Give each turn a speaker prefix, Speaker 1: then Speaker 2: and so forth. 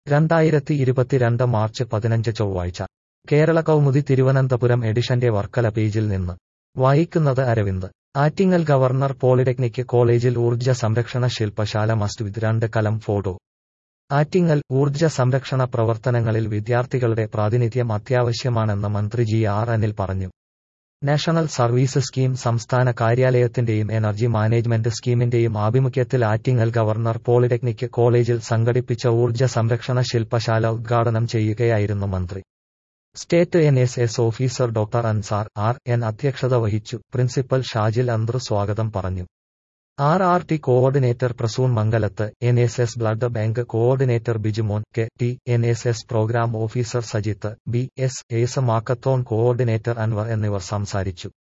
Speaker 1: 2022 March 15 ചൊവ്വാഴ്ച കേരള കൗമുദി തിരുവനന്തപുരം എഡിഷന്റെ വർക്കല പേജിൽ നിന്ന് വായിക്കുന്നത് അരവിന്ദ്. ആറ്റിങ്ങൽ ഗവർണർ പോളിടെക്നിക് കോളേജിൽ ഊർജ്ജ സംരക്ഷണ ശില്പശാല മസ്റ്റ് വിത്ത് 2 കലം ഫോട്ടോ. ആറ്റിങ്ങൽ ഊർജ്ജ സംരക്ഷണ പ്രവർത്തനങ്ങളിൽ വിദ്യാർത്ഥികളുടെ പ്രാതിനിധ്യം അത്യാവശ്യമാണെന്ന് മന്ത്രി ജി ആർ അനിൽ പറഞ്ഞു. നാഷണൽ സർവീസ് സ്കീം സംസ്ഥാന കാര്യാലയത്തിന്റെയും എനർജി മാനേജ്മെന്റ് സ്കീമിന്റെയും ആഭിമുഖ്യത്തിൽ ആറ്റിങ്ങൽ ഗവർണർ പോളിടെക്നിക് കോളേജിൽ സംഘടിപ്പിച്ച ഊർജ്ജ സംരക്ഷണ ശില്പശാല ഉദ്ഘാടനം ചെയ്യുകയായിരുന്നു മന്ത്രി. State NSS officer doctor Ansar RN അധ്യക്ഷത വഹിച്ചു. പ്രിൻസിപ്പൽ ഷാജിൽ അന്ത്ര് സ്വാഗതം പറഞ്ഞു. RRT coordinator Prasoon Mangalath, NSS blood bank coordinator Bijumon KT, NSS program officer Sajith BS, makeathon coordinator Anwar എന്നിവർ സംസാരിച്ചു.